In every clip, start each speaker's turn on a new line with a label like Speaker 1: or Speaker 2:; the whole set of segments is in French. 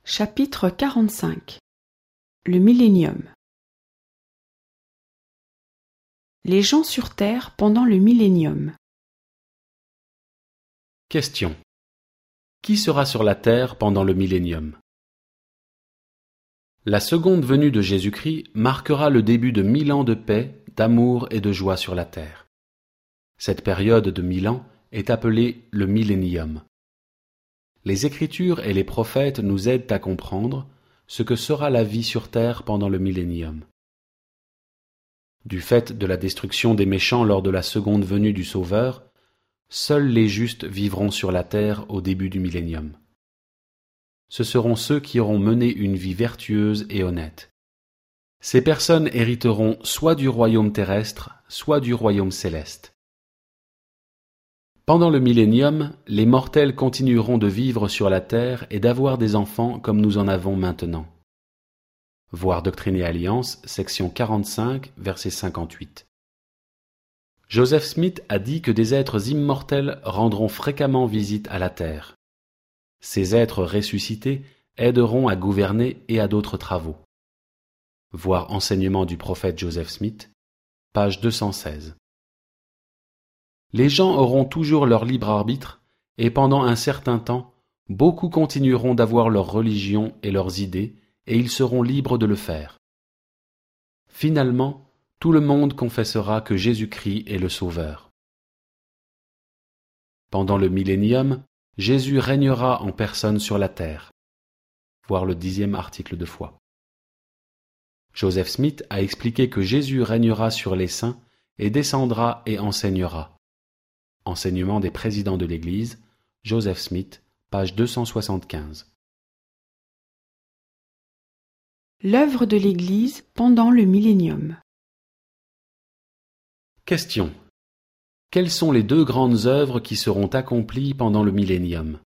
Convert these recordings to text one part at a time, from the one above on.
Speaker 1: Chapitre 45. Le millénium. Les gens sur Terre pendant le millénium.
Speaker 2: Question. Qui sera sur la terre pendant le millénium? La seconde venue de Jésus-Christ marquera le début de 1000 ans de paix, d'amour et de joie sur la terre. Cette période de 1000 ans est appelée le millénium. Les Écritures et les prophètes nous aident à comprendre ce que sera la vie sur terre pendant le millénium. Du fait de la destruction des méchants lors de la seconde venue du Sauveur, seuls les justes vivront sur la terre au début du millénium. Ce seront ceux qui auront mené une vie vertueuse et honnête. Ces personnes hériteront soit du royaume terrestre, soit du royaume céleste. Pendant le millénium, les mortels continueront de vivre sur la terre et d'avoir des enfants comme nous en avons maintenant. Voir Doctrine et Alliance, section 45, verset 58. Joseph Smith a dit que des êtres immortels rendront fréquemment visite à la terre. Ces êtres ressuscités aideront à gouverner et à d'autres travaux. Voir Enseignement du prophète Joseph Smith, page 216. Les gens auront toujours leur libre arbitre et pendant un certain temps, beaucoup continueront d'avoir leur religion et leurs idées et ils seront libres de le faire. Finalement, tout le monde confessera que Jésus-Christ est le Sauveur. Pendant le millénium, Jésus régnera en personne sur la terre. Voir le 10e article de foi. Joseph Smith a expliqué que Jésus régnera sur les saints et descendra et enseignera. Enseignement des présidents de l'Église, Joseph Smith, page 275.
Speaker 1: L'œuvre de l'Église pendant le millénium.
Speaker 2: Question. Quelles sont les 2 grandes œuvres qui seront accomplies pendant le millénium?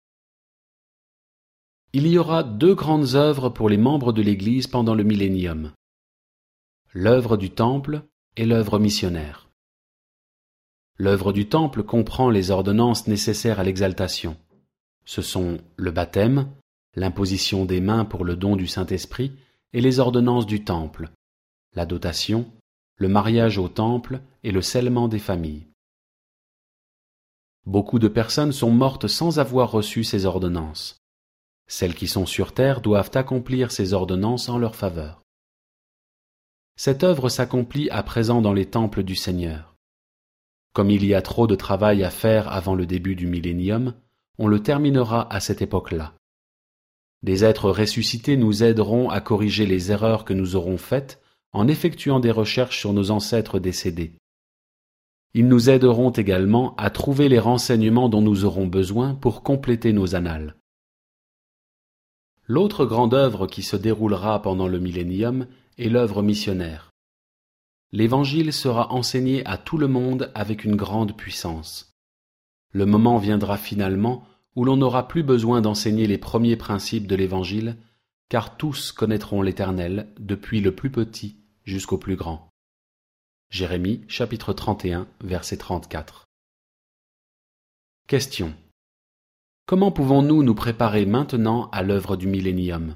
Speaker 2: Il y aura 2 grandes œuvres pour les membres de l'Église pendant le millénium. L'œuvre du Temple et l'œuvre missionnaire. L'œuvre du Temple comprend les ordonnances nécessaires à l'exaltation. Ce sont le baptême, l'imposition des mains pour le don du Saint-Esprit et les ordonnances du Temple, la dotation, le mariage au Temple et le scellement des familles. Beaucoup de personnes sont mortes sans avoir reçu ces ordonnances. Celles qui sont sur terre doivent accomplir ces ordonnances en leur faveur. Cette œuvre s'accomplit à présent dans les temples du Seigneur. Comme il y a trop de travail à faire avant le début du millénium, on le terminera à cette époque-là. Des êtres ressuscités nous aideront à corriger les erreurs que nous aurons faites en effectuant des recherches sur nos ancêtres décédés. Ils nous aideront également à trouver les renseignements dont nous aurons besoin pour compléter nos annales. L'autre grande œuvre qui se déroulera pendant le millénium est l'œuvre missionnaire. L'Évangile sera enseigné à tout le monde avec une grande puissance. Le moment viendra finalement où l'on n'aura plus besoin d'enseigner les premiers principes de l'Évangile, car tous connaîtront l'Éternel, depuis le plus petit jusqu'au plus grand. Jérémie, chapitre 31, verset 34. Question. Comment pouvons-nous nous préparer maintenant à l'œuvre du millénium?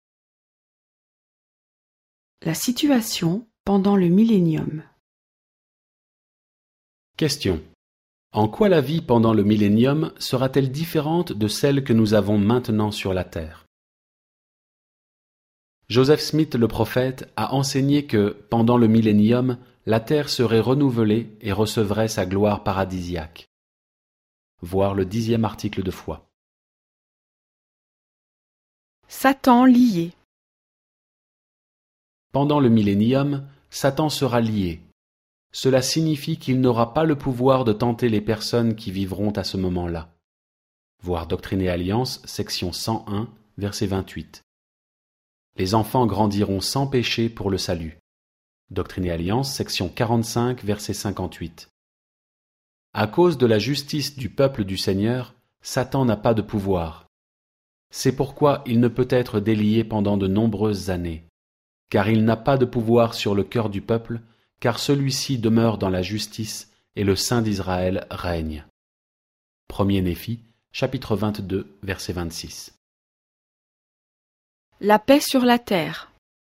Speaker 1: La situation pendant le millénium.
Speaker 2: Question. En quoi la vie pendant le millénium sera-t-elle différente de celle que nous avons maintenant sur la terre? Joseph Smith le prophète a enseigné que, pendant le millénium, la terre serait renouvelée et recevrait sa gloire paradisiaque. Voir le 10e article de foi.
Speaker 1: Satan lié.
Speaker 2: Pendant le millénium, Satan sera lié. Cela signifie qu'il n'aura pas le pouvoir de tenter les personnes qui vivront à ce moment-là. Voir Doctrine et Alliance, section 101, verset 28. Les enfants grandiront sans péché pour le salut. Doctrine et Alliance, section 45, verset 58. À cause de la justice du peuple du Seigneur, Satan n'a pas de pouvoir. C'est pourquoi il ne peut être délié pendant de nombreuses années. Car il n'a pas de pouvoir sur le cœur du peuple, car celui-ci demeure dans la justice et le Saint d'Israël règne. 1er Néphi, chapitre 22, verset 26.
Speaker 1: La paix sur la terre.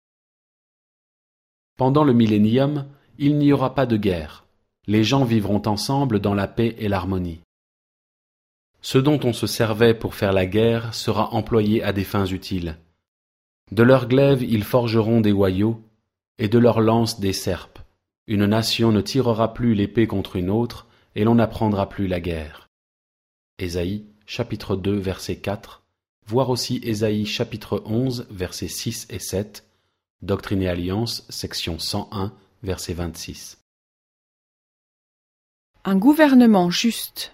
Speaker 2: Pendant le millénium, il n'y aura pas de guerre. Les gens vivront ensemble dans la paix et l'harmonie. Ce dont on se servait pour faire la guerre sera employé à des fins utiles. De leur glaive ils forgeront des hoyaux, et de leurs lances des serpes. Une nation ne tirera plus l'épée contre une autre, et l'on n'apprendra plus la guerre. Ésaïe, chapitre 2, verset 4, voir aussi Ésaïe, chapitre 11, versets 6 et 7, Doctrine et Alliance, section 101, verset 26.
Speaker 1: Un gouvernement juste.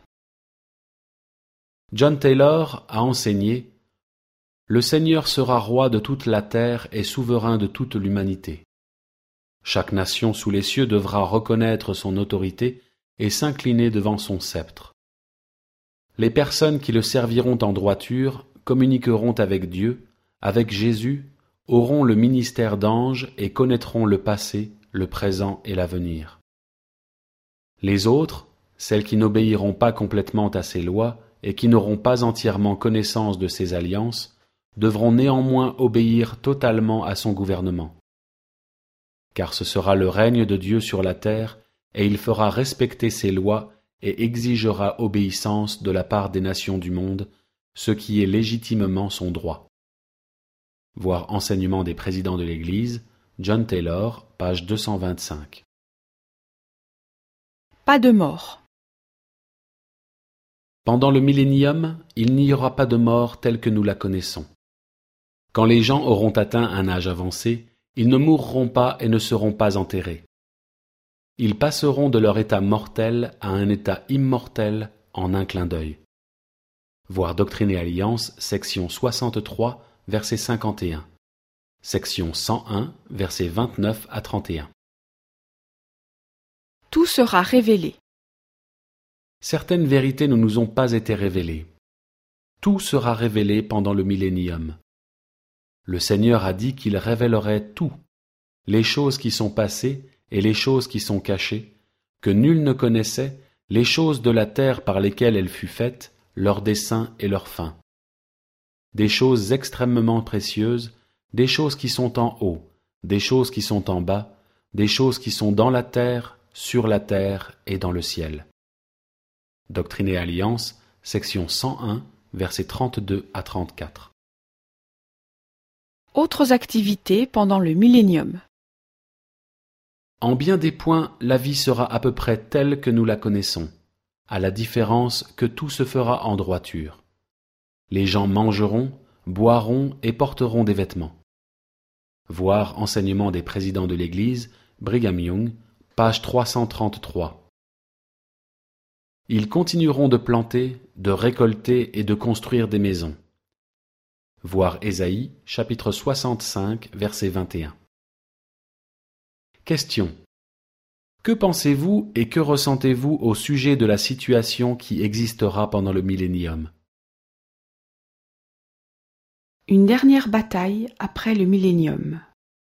Speaker 2: John Taylor a enseigné « Le Seigneur sera roi de toute la terre et souverain de toute l'humanité. Chaque nation sous les cieux devra reconnaître son autorité et s'incliner devant son sceptre. Les personnes qui le serviront en droiture communiqueront avec Dieu, avec Jésus, auront le ministère d'ange et connaîtront le passé, le présent et l'avenir. Les autres, celles qui n'obéiront pas complètement à ses lois et qui n'auront pas entièrement connaissance de ses alliances, devront néanmoins obéir totalement à son gouvernement. Car ce sera le règne de Dieu sur la terre, et il fera respecter ses lois et exigera obéissance de la part des nations du monde, ce qui est légitimement son droit. Voir Enseignement des présidents de l'Église, John Taylor, page 225.
Speaker 1: Pas de mort.
Speaker 2: Pendant le millénium, il n'y aura pas de mort telle que nous la connaissons. Quand les gens auront atteint un âge avancé, ils ne mourront pas et ne seront pas enterrés. Ils passeront de leur état mortel à un état immortel en un clin d'œil. Voir Doctrine et Alliance, section 63, verset 51. Section 101, versets 29 à 31.
Speaker 1: Tout sera révélé.
Speaker 2: Certaines vérités ne nous ont pas été révélées. Tout sera révélé pendant le millénium. Le Seigneur a dit qu'il révélerait tout, les choses qui sont passées et les choses qui sont cachées, que nul ne connaissait, les choses de la terre par lesquelles elle fut faite, leurs desseins et leurs fins. Des choses extrêmement précieuses, des choses qui sont en haut, des choses qui sont en bas, des choses qui sont dans la terre, sur la terre et dans le ciel. Doctrine et Alliance, section 101, versets 32 à 34.
Speaker 1: Autres activités pendant le millénium.
Speaker 2: En bien des points, la vie sera à peu près telle que nous la connaissons, à la différence que tout se fera en droiture. Les gens mangeront, boiront et porteront des vêtements. Voir Enseignement des présidents de l'Église, Brigham Young, page 333. Ils continueront de planter, de récolter et de construire des maisons. Voir Ésaïe, chapitre 65, verset 21. Question. Que pensez-vous et que ressentez-vous au sujet de la situation qui existera pendant le millénium?
Speaker 1: Une dernière bataille après le millénium.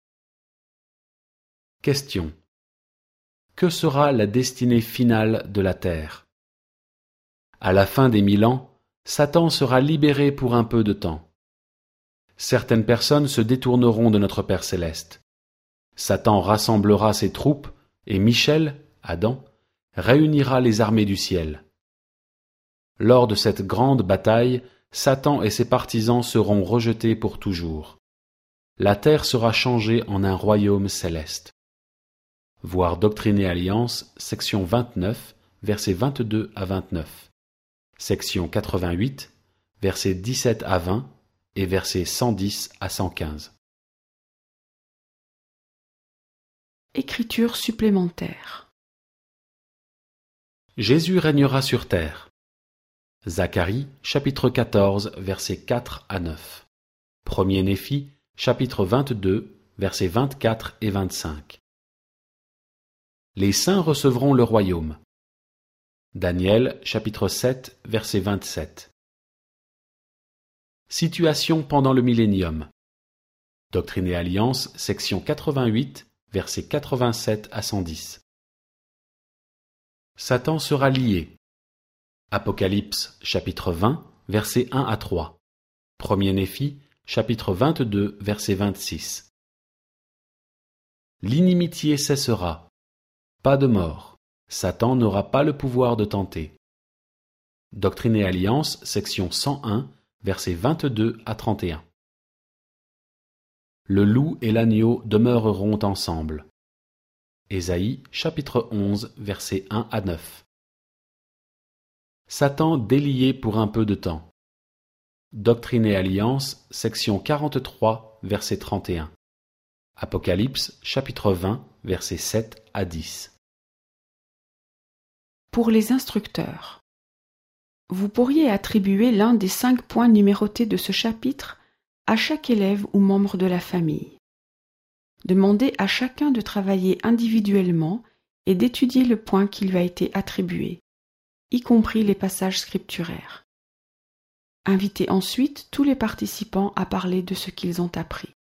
Speaker 2: Question. Que sera la destinée finale de la terre? À la fin des 1000 ans, Satan sera libéré pour un peu de temps. Certaines personnes se détourneront de notre Père céleste. Satan rassemblera ses troupes et Michel, Adam, réunira les armées du ciel. Lors de cette grande bataille, Satan et ses partisans seront rejetés pour toujours. La terre sera changée en un royaume céleste. Voir Doctrine et Alliance, section 29, versets 22 à 29. Section 88, versets 17 à 20 et versets 110 à 115.
Speaker 1: Écriture supplémentaire.
Speaker 2: Jésus régnera sur terre. Zacharie, chapitre 14, versets 4 à 9. Premier Néphi, chapitre 22, versets 24 et 25. Les saints recevront le royaume. Daniel, chapitre 7, verset 27. Situation pendant le millénium. Doctrine et Alliance, section 88, versets 87 à 110. Satan sera lié. Apocalypse, chapitre 20, versets 1 à 3. Premier Néphi, chapitre 22, verset 26. L'inimitié cessera. Pas de mort. Satan n'aura pas le pouvoir de tenter. Doctrine et Alliance, section 101, versets 22 à 31. Le loup et l'agneau demeureront ensemble. Ésaïe, chapitre 11, versets 1 à 9. Satan délié pour un peu de temps. Doctrine et Alliance, section 43, verset 31. Apocalypse, chapitre 20, versets 7 à 10.
Speaker 1: Pour les instructeurs, vous pourriez attribuer l'un des 5 points numérotés de ce chapitre à chaque élève ou membre de la famille. Demandez à chacun de travailler individuellement et d'étudier le point qui lui a été attribué, y compris les passages scripturaires. Invitez ensuite tous les participants à parler de ce qu'ils ont appris.